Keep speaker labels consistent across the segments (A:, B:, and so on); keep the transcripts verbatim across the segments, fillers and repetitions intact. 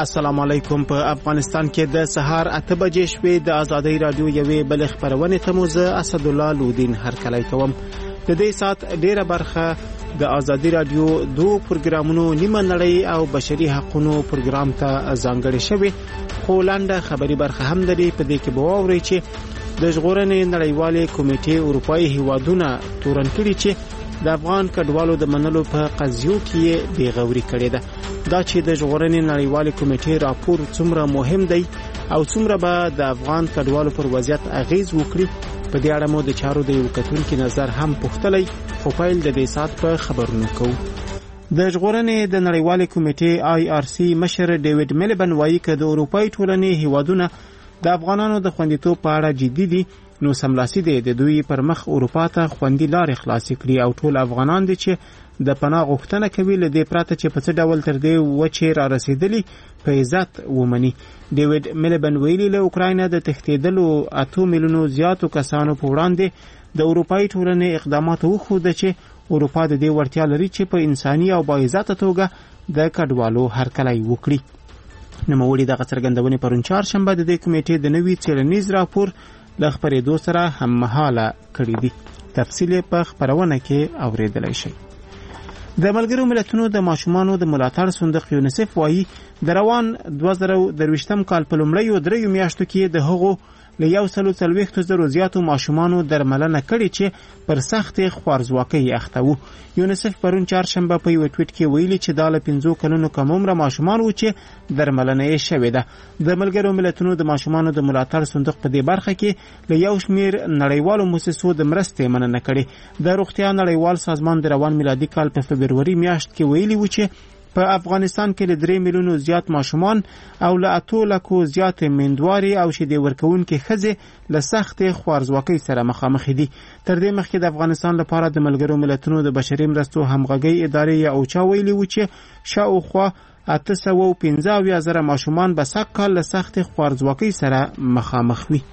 A: السلام علیکم. په افغانستان کې د سهار اته بجې شوې د ازادۍ رادیو یوې بل خبرونه ته مو زه اسد الله لودین هرکلی کوم. د دې سات ډیره برخه د ازادۍ رادیو دوه پروګرامونو نیمه نړۍ او بشري حقوقو پروګرام ته ځانګړې شوې، خو لاندې خبري برخه هم لري. په دې کې به واوري چې د ژغورنې نړیوالې کمیټې اروپאי هیوادونه تورن کړي چې د افغان کډوالو د منلو په قضیو کې بیغوري کړې ده. دا چې د ژغورنې نړیوالې کمیټې راپور څومره مهم دی او څومره به د افغان کډوالو پر وضعیت اغیز وکړي، په دې اړه مو د چارو د یو کتونکو نظر هم پوښتلی، خو پیل د دې سات په خبرونو کوو. د ژغورنې د نړیوالې کمیټې آی آر سی مشر ډیوډ میلبن وایي چې د اروپאי ټولنې هیوادونه د افغانانو د خوندیتوب په اړه جدي دي، نو سملاسي دی د دوی پر مخ اروپا ته خوندي لارې خلاصې کړي او ټول افغانان دي چې د پناه غوښتنه کوي له دې پرته چې په څه ډول تر دې وچې را رسیدلی په عزت ومني. ډیوډ میلبن ویلي له اوکراینه د تښتېدلو اتو میلیونو زیاتو کسانو په وړاندې د اروپאי ټولنې اقدامات وښوده چې اروپا د دې وړتیا لري چې په انساني او باعزته توګه د کډوالو هرکلی وکړي. نوموړي دغه څرګندونې پرون چهارشنبه د دې کمیټې د نوي څېړنیز راپور له خپرېدو سره هممهاله کړي دي. تفصیل په خپرونه کې اورېدلی شئ. د ملګرو ملتونو د ماشومانو د ملاتړ صندوق یونیسف وایي د روان دوه زره درویشتم کال په لومړیو دریو میاشتو کې د هغو له یو سلو څلوېښتو زرو زیاتو ماشومانو درملنه کړې چې پر سختې خوارځواکۍ اخته وو. یونیسف پرون چهارشنبه په یو ټویټ کې ویلي چې دا له پنځو کلونو کم عمره ماشومان وو چې درملنه یې شوې ده. د ملګرو ملتونو د ماشومانو د ملاتړ صندوق په دې برخه کې له یو شمیر نړیوالو مؤسسو د مرستې مننه کړې. د روغتیا نړیوال سازمان د روان میلادي کال په فبروري میاشت کې ویلي و چې په افغانستان کې له درې میلیونو زیات ماشومان او له اتو لکو زیات میندواري او شیدې ورکوونکې ښځې له سختې خوارځواکۍ سره مخامخ دي. تر دې مخکې د افغانستان لپاره د ملګرو ملتونو د بشري مرستو همغږۍ ادارې یا اوچا ویلي و چې شاوخوا اته سوه پنځه اویا زره ماشومان به سږ کال له سختې خوارځواکۍ سره مخامخ وي.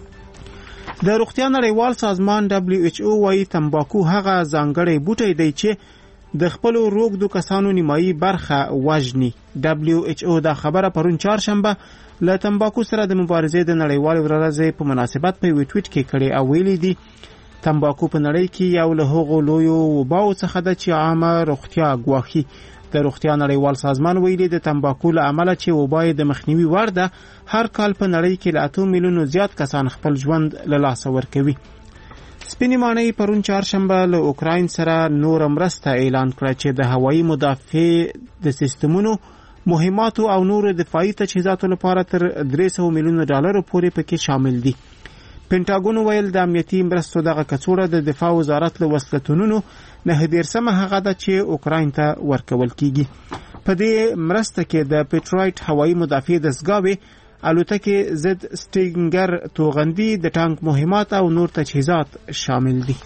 A: د روغتیا نړیوال سازمان دبلیو ایچ او وايي تمباکو هغه ځانګړی بوټی دی چې د خپلو روږدو کسانو نیمایي برخه وژني. دبلیو ایچ او دا خبره پرون چهارشنبه له تمباکو سره د مبارزې د نړیوالې ورځې په مناسبت په یو ټویټ کې کړی او ویلي دي تمباکو په نړۍ کې یو له هغو لویو وباو څخه ده چې عامه روغتیا ګواښي. د روغتیا نړیوال سازمان ویلي د تمباکو له امله چې وبا یې د مخنیوي وړ ده، هر کال په نړۍ کې له اتو میلیونو زیات کسان خپل ژوند له لاسه ورکوي. سپینې ماڼۍ پرون چهارشنبه له اوکراین سره نور مرسته اعلان کړه چې د هوایي مدافع د سیستمونو، مهماتو او نور دفاعي تجهیزاتو لپاره تر درې سوه میلیونو ډالرو پورې پکې شامل دي. پینټاګون ویل د امنیتي مرستو دغه کڅوړه د دفاع وزارت له وسلتونونو نه دیرسمه هغه ده چې اوکراین ته ورکول کیږي. په دې مرسته کې د پیټرایټ هوایي مدافع دستګاوې، الوتکې ضد سټینګر توغندي، د ټانک مهمات او نور تجهیزات شامل دي.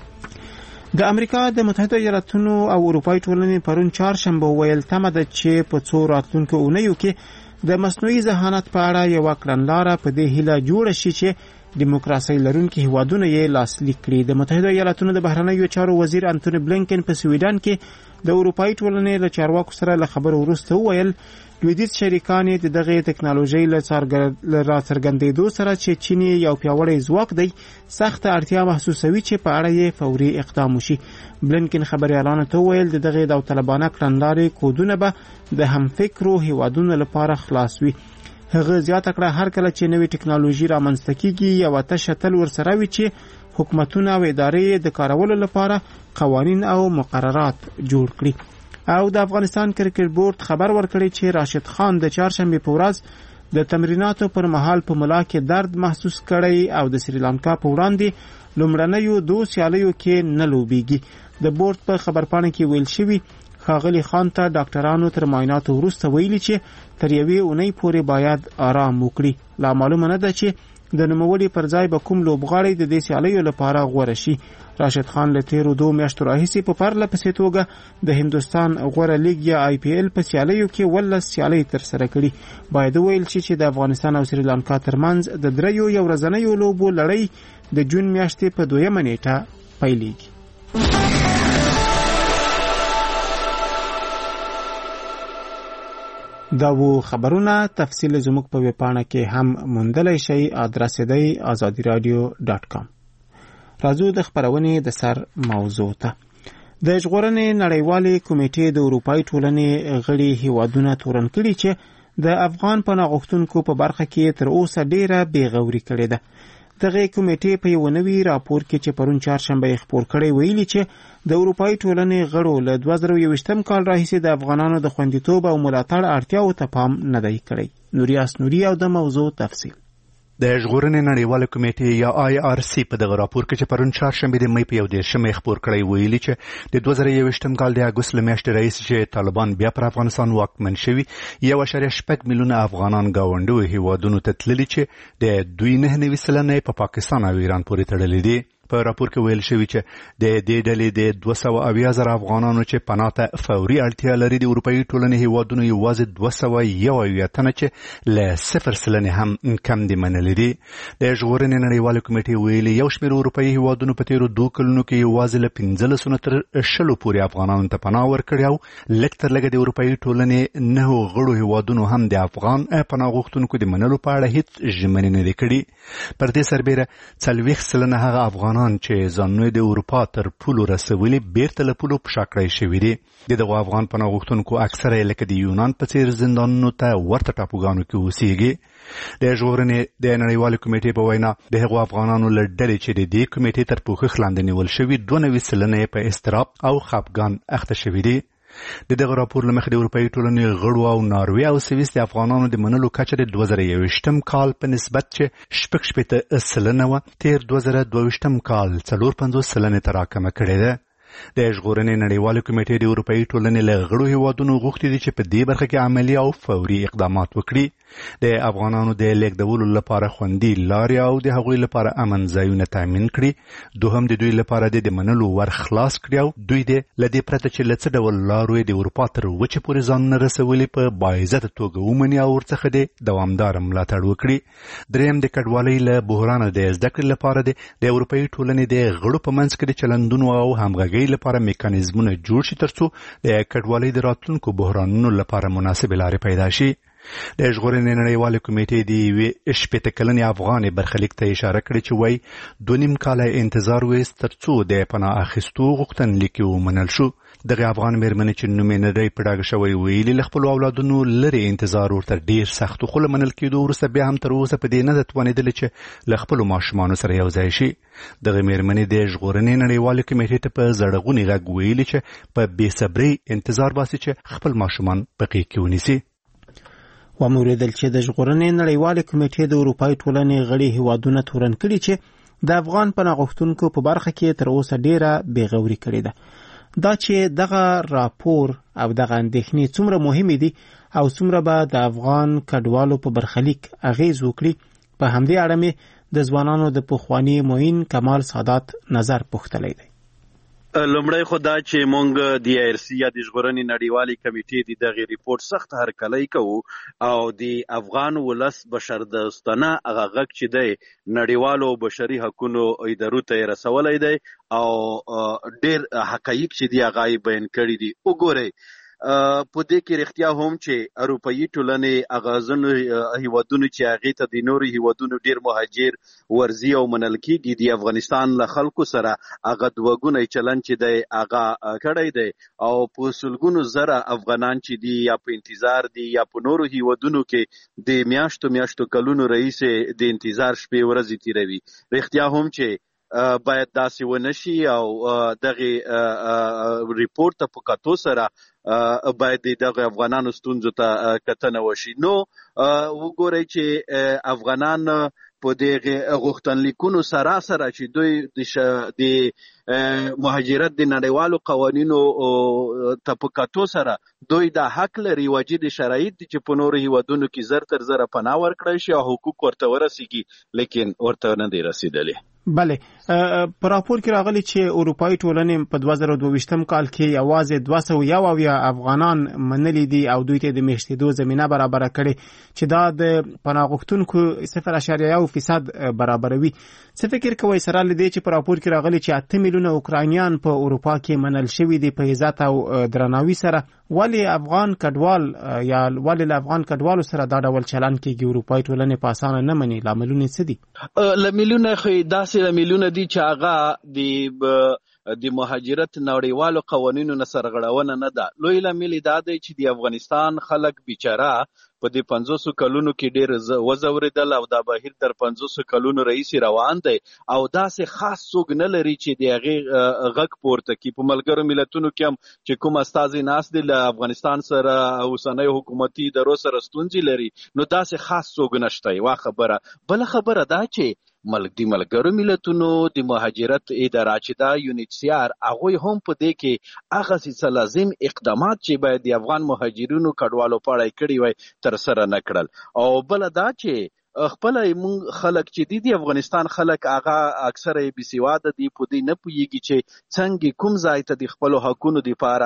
A: د امریکا د متحده ایالاتونو او اروپאי ټولنې پرون چهارشنبه ویل تمه ده چې په څو راتلونکو اونیو کې د مصنوعي ذهانت په اړه یوه کړنلاره په دې هیله جوړه شي چې دیموکراسي لرونکي هیوادونه یې لاسلیک کړي. د متحده ایالاتونو د بهرنیو چارو وزیر انټونی بلینکن په سویډن کې د اروپאי ټولنې له چارواکو سره له خبرو وروسته وویل لویدیځ شریکان یې د دغې تکنالوژۍ له راڅرګندېدو سره چې چین یو پیاوړی ځواک دی سخته اړتیا محسوسوي چې په اړه یې فوري اقدام وشي. بلینکن خبریالانو ته وویل د دغې داوطلبانه کړنلارې کودونه به د همفکرو هیوادونو لپاره خلاص وي. هغه زیاته کړه هر کله چې نوې ټکنالوژي رامنځته کیږي یوه تشه تل ورسره وي چې حکومتونه او ادارې د کارولو لپاره قوانین او مقررات جوړ کړي. او د افغانستان کرکټ بورډ خبر ورکړی چې راشد خان د چهارشنبې په ورځ د تمریناتو پر مهال په ملا کې درد محسوس کړی او د سریلانکا په وړاندې لومړنیو دوه سیالیو کې نه لوبېږي. د بورډ په خبرپاڼه کې ویل شوي ښاغلي خان ته ډاکټرانو تر معایناتو وروسته ویلي چې تر یوې اونۍ پورې باید آرام وکړي. لا معلومه نه ده چې د نوموړي پر ځای به کوم لوبغاړی د دې سیالیو لپاره غوره شي. راشد خان له تیرو دوه میاشتو راهیسې په پرله پسې توګه د هندوستان غوره لیګ یا آی پی ایل په سیالیو کې ولس سیالۍ ترسره کړي. باید وویل شي چې د افغانستان او سریلانکا ترمنځ د دریو یو ورځنیو لوبو لړۍ د جون میاشتې په دویمه نیټه پیلېږي. دا و خبرونه تفصیل زموږ په ویبپاڼه کې هم موندلی شئ. ادرس دی آزادی رادیو ډاټ کام. راځو د خبرونې د سر موضوع ته. د ژغورنې نړیوالې کمیټې د اروپایي ټولنې غړي هیوادونه تورن کړي چې د افغان پناه غوښتونکو په برخه کې تر اوسه ډیره بېغوري کړې ده. دغه کمیټې په یو نوي راپور کې چې پرون چهارشنبه خپور کړی ویلي چې د اروپایي ټولنې غړو له دوه زره یوویشتم کال راهیسې د افغانانو د خوندیتوب او ملاتړ اړتیاو ته پام نه دی کړی. نوریاس نوري او د موضوع تفصیل.
B: د ژغورنې نړیواله کمیټې یا آی آر سی په دغه راپور کې چې پرون چهارشنبه د مې په یو دېرشمه خپور کړی ویلي چې د دوه زره یوویشتم کال د اګوست له میاشتې راهیسې چې طالبان بیا پر افغانستان واکمن شوي یو اعشاریه شپږ میلیونه افغانان ګاونډیو هیوادونو ته تللي چې د دوی نهه نوي سلنه په پاکستان او ایران پورې تړلي دي. په راپور کې ویل شوی چې د دې ډلې د دوه سوه اویا زره افغانانو چې پناه ته فوري اړتیا لري د اروپایي ټولنې هیوادونو یوازې دوه سوه یو اویا تنه چې له صفر سلنې هم کم دي منلي دي. د ژغورنې نړیوالې کمیټې ویلي یو شمېر اروپایي هیوادونو په تېرو دوه کلونو کې یوازې له پنځلسو نه تر شلو پورې افغانانو ته پناه ورکړې او لږ تر لږه د اروپایي ټولنې نهو غړو هیوادونو هم د افغان پناه غوښتونکو د منلو په اړه هیڅ ژمنې نه دي کړي. پر دې سربیره څلوېښت سلنه هغه افغانان چې ځانونه د اروپا تر پولو رسولي بیرته له پولو په شا کړی شوي دي. د دغو افغان پناه غوښتونکو اکثره یې لکه د یونان په څېر زندانونو ته ورته ټاپوګانو کې اوسېږي. د ژغورنې د نړیوالې کمیټې په وینا د هغو افغانانو له ډلې چې د دې کمیټې تر پوښښ لاندې نیول شوي دوه نوي سلنه یې په اضطراب او خپګان اخته شوي دي. د دغه راپور له مخې د اروپایي ټولنې غړو او ناروې او سویس د افغانانو د منلو کچه د دوه زره یوویشتم کال په نسبت چې شپږ شپېته سلنه وه تېر دوه زره دوه ویشتم کال څلور پنځوس سلنې ته راکمه کړې ده. د ژغورنې نړیوالې کمیټې د اروپایي ټولنې له غړو هیوادونو غوښتي دي چې په دې برخه کې عملي او فوري اقدامات وکړي. د افغانانو د لیږدولو لپاره خوندي لارې او د هغوی لپاره امن ځایونه تامین کړي. دوهم د دوی لپاره د منلو ور خلاص کړي او دوی د له دې پرته چې له څه ډول لارو د اروپا تر وچې پورې ځانونه رسولي په باعزته توګه ومني او ورڅخه د دوامداره ملاتړ وکړي. دریم د کډوالۍ له بحرانه د زده کړې لپاره د اروپایي ټولنې د غړو په منځ کې د چلندونو او همغږۍ لپاره میکانیزمونه جوړ شي ترڅو د کډوالۍ د راتلونکو بحرانونو لپاره مناسبې لارې پیدا شي. د ژغورنې نړیوالې کمیټې د یوې شپېته کلنې افغانې برخلیک ته اشاره کړې چې وایي دوه نیم کاله انتظار ویست ترڅو د پناه اخیستو غوښتنلیک ومنل شو. دغه افغان مېرمنې چې نوم یې نه دی په ډاګه شوی ویلي له خپلو اولادونو لرې انتظار ورته ډېر سخت خو له منل کېدو وروسته بیا هم تر اوسه په دې نه ده توانېدلې چې له خپلو ماشومانو سره یو ځای شي. دغه مېرمنې د ژغورنې نړیوالې کمیټې ته په زړغوني غږ ویلي چې په بې صبرۍ انتظار باسي چې خپل ماشومان په غېږ کې ونیسي.
A: وموریدل چې د ژغورنې نړیوالې کمیټې د اروپایي ټولنې غړي هیوادونه تورن کړي چې د افغان پناه غوښتونکو په برخه کې تر اوسه ډیره بېغوري کړې ده. دا چې دغه راپور او دغه اندېښنې څومره مهمې دي او څومره به د افغان کډوالو په برخلیک اغېز وکړي په همدې اړه مې د ځوانانو د پخواني معین کمال سادات نظر پوښتلی دی.
C: لومړی خو دا چې مونږ د آی آر سی یا د ژغورنې نړیوالې کمیټې د دغه ریپورت سخت هرکلی کوو او د افغان ولس بشردوستانه هغه غږ چې دی نړیوالو بشري حقونو ادارو ته یې رسولی دی او ډېر حقایق چې دي هغه یې بیان کړي دي. وګورئ په دې کې رښتیا هم چې اروپایي ټولنې هغه ځینو هیوادونو چې هغې ته د نورو هیوادونو ډېر مهاجر ورځي او منل کېږي د افغانستان له خلکو سره هغه دوه ګونی چلند چې دی هغه کړی دی او په سلګونو زره افغانان چې دي یا په انتظار دي یا په نورو هیوادونو کې د میاشتو میاشتو کلونو رئیسې د انتظار شپې ورځې تېروي. رښتیا هم چې باید داسې ونه شي او دغه ریپورت ته په کتو سره باید دغه افغانانو ستونزو ته کتنه وشي. نو وګورئ چې افغانان په دغه غوښتنلیکونو سره سره چې دوی د مهاجرت د نړیوالو قوانینو ته په کتو سره دوی د حق لري واجد شرایط چې په نورو هیوادونو کې زر تر زره پناه ورکړی شي او حقوق ورته ورسیږي لیکن ورته نه دی رسیدلی.
A: بله په راپور کې راغلی چې اروپایي ټولنې په دوه زره دوه ویشتم کال کې یوازې دوه سوه یو اویا افغانان منلي دي او دوی ته د میشتېدو زمینه برابره کړې چې دا د پناه غوښتونکو صفر اعشاریه یو فیصد برابروي. څه فکر کوئ سره له دې چې په راپور کې راغلی چې اته میلیونه اوکراینیان په اروپا کې منل شوي دي په عزت او درناوي سره ولی افغان کډوال یا ولی افغان کډوالو سره دا ډول چلن کېږي اروپای ټولنې په اسانه نه مني؟ لاملونه څه دي؟
C: لاملونه خو داسې لاملونه دي چې هغه د د مهاجرت نړیوالو قوانینو نه سرغړونه نه ده. لوی لامل دا دی چې د افغانستان خلک بیچاره په دې پنځوسو کلونو کې ډېر وځورېدل او دا بهیر تر پنځوسو کلونو رئیسې روان دی او داسې خاص څوک نه لري چې د هغې غږ پورته کړي. په ملګرو ملتونو کې هم چې کوم استازي ناست دي له افغانستان سره اوسنیو حکومتي ادارو سره ستونزې لري، نو داسې خاص څوک نشته. یوه خبره. بله خبره دا چې ملک د ملګرو ملتونو د مهاجرت اداره چې دا یونیټ سی آر هغوی هم په دې کې هغه څه لازم اقدامات چې باید د افغان مهاجرینو کډوالو په اړه کړي وای تر سره نه کړل. او بل دا چې خپل مونږ خلک چې دي د افغانستان خلک هغه اکثره بې سواده دي، په دې نه پوهېږي چې څنګه کوم ځای ته د خپلو حقونو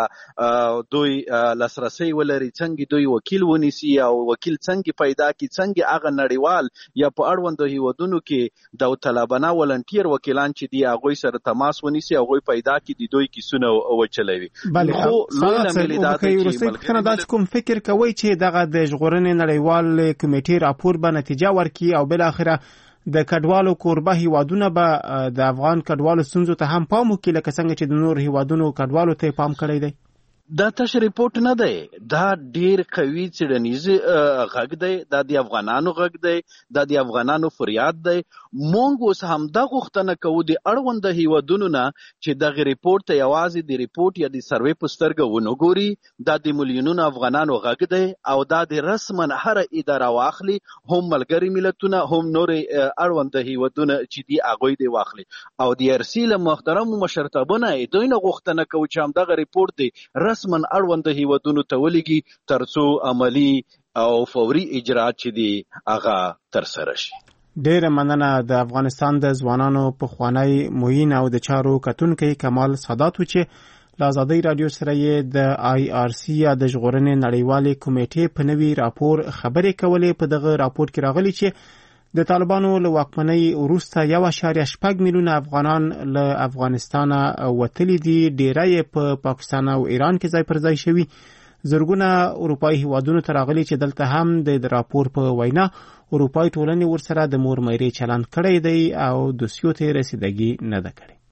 C: دپاره دوی لاسرسی ولري، څنګه دوی وکیل ونیسي او وکیل څنګه پیدا کړي، څنګه هغه نړیوال یا په اړوندو هیوادونو کې داوطلبانه ولنټیر وکیلان چې دي هغوی سره تماس ونیسي، هغوی پیدا کړي، د دوی کیسونه وچلوي.
A: خو لوی لامل دا دی چې ملګري داسې کوم فکر کوي چې دغه د ژغورنې نړیوال کمیټې راپور به نتیجه ورکی او بل اخره د کډوالو کوربه هیوادونه به د افغان کډوالو ستونزو ته هم پام وکړي لکه څنګه چې د نور هیوادونو کډوالو ته پام کړی دی؟
C: دا تش ریپورت نه دی، دا ډیر قوي څېړنیز غږ دی، دا د افغانانو غږ دی، دا د افغانانو فریاد دی. مونږ اوس همدا غوښتنه کوو د اړونده هیوادونو نه چې دغه ریپورت ته یوازې د ریپورت یا د سروې په سترګه ونه ګوري. دا د میلیونونو افغانانو غږ دی او دا د رسما هره اداره واخلي، هم ملګري ملتونه هم نورې اړونده هیوادونه چې دي هغوی دې واخلي. او د ارسي له محترمو مشرتابه نه دوی نه غوښتنه کوو چې همدغه ریپورت دی رسما اړونده هیوادونو ته ولېږي ترڅو عملي او فوري اجراات چې دي هغه ترسره شي.
A: ډیره مننه. د افغانستان د ځوانانو پخوانی معین او د چارو کتونکی کمال سادات و چې له ازادۍ راډیو سره یې د آی آر سی یا د ژغورنې نړیوالې کمیټې په نوي راپور خبرې کولې. په دغه راپور کې راغلي چې د طالبانو له واکمنۍ وروسته یو اعشاریه شپږ میلیونه افغانان له افغانستانه وتلي دي، ډیری یې په پاکستان او ایران کې ځای پر ځای شوي. زرګونه اروپایي هیوادونو ته راغلي چې دلته هم د راپور په وینا اروپایي ټولنې ورسره د مور میرې چلند کړی دی او دوسیو ته رسیدګي نه ده کړې.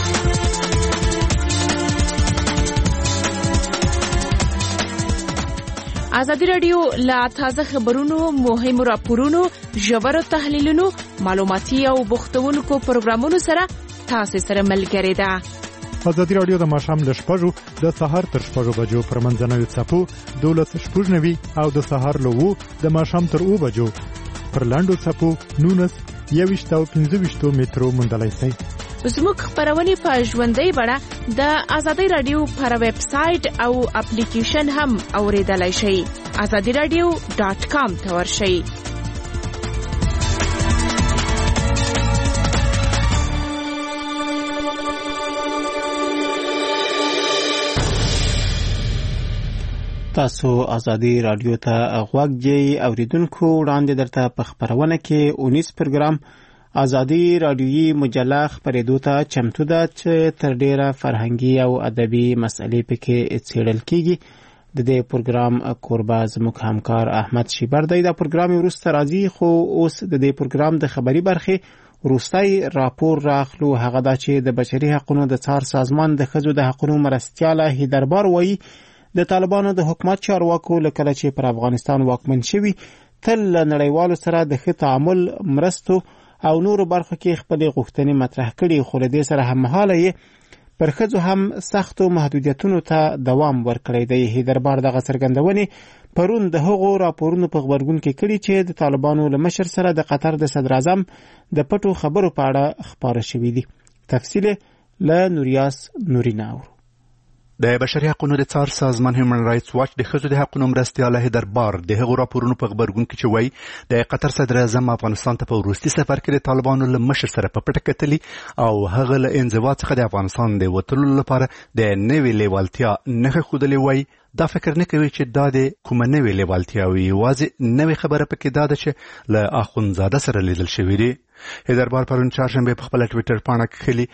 D: ازادي راډیو لا تازه خبرونو، مهمو راپورونو، ژورو تحلیلونو، معلوماتي او بوختونکو پروګرامونو سره تاسو سره ملګری ده.
E: ازادي راډیو د ماښام له شپږو د سهار تر شپږو بجو پر منځنوي څپو دولس شپږ نوي او د سهار له اوو د ماښام تر اوو بجو پر لاندو څپو نونس یویشت او پنځه ویشتو مترو موندلی شئ.
D: زموږ خپرونې په ژوندۍ بڼه د ازادي راډیو پر ویب سایټ او اپلیکیشن هم اوریدلای شئ. ازادي راډیو ډاټ کام ته ورشئ.
A: تاسو ازادي راډیو ته غوږ جوړ اوریدونکو. وړاندې درته په خبرونه کې اونیس پروګرام ازادي راډیویي مجله خبرېدو ته چمتو ده چې تر ډیره فرهنګي او ادبي مسئلې پکې څېړل کیږي. د دې پروګرام کوربه زموږ همکار احمد شیبر دی. دا پروګرام وروسته راځي، خو اوس د دې پروګرام د خبري برخې وروستی راپور راخلو. هغه دا چې د بشري حقوقو د څار سازمان د ښځو د حقوقو مرستیاله هیدربار وایي د طالبانو د حکومت چارواکو لکه چې پر افغانستان واکمن شوي تل له نړیوالو سره د ښه تعامل، مرستو او نورو برخو کې خپلې غوښتنې مطرح کړي، خو له دې سره هممهاله یې پر ښځو هم سختو محدودیتونو ته دوام ورکړی دی. هیدربار دغه څرګندونې پرون د هغو راپورونو په غبرګون کې کړي چې د طالبانو له مشر سره د قطر د صدر اعظم د پټو خبرو په اړه خپاره شوي دي. تفصیل له نوریاس نورینه اورو.
B: د بشري حقوقو د څار سازمان هیومن رایټس واچ د ښځو د حقوقو مرستیاله هیدربار د هغو راپورونو په غبرګون کې چې وایي د قطر صدر اعظم افغانستان ته په وروستي سفر کې د طالبانو له مشر سره په پټه کتلي او هغه له انزوا څخه د افغانستان د وتلو لپاره د نوې لیوالتیا نښې ښودلې. وایي دا فکر نه کوي چې دا د کومه نوې لیوالتیا وي، یوازې نوې خبره پکې دا ده چې له اخوندزاده سره لیدل شوي دي. هیدربار پرون چهارشنبه په خپل ټویټر پاڼه کې خلی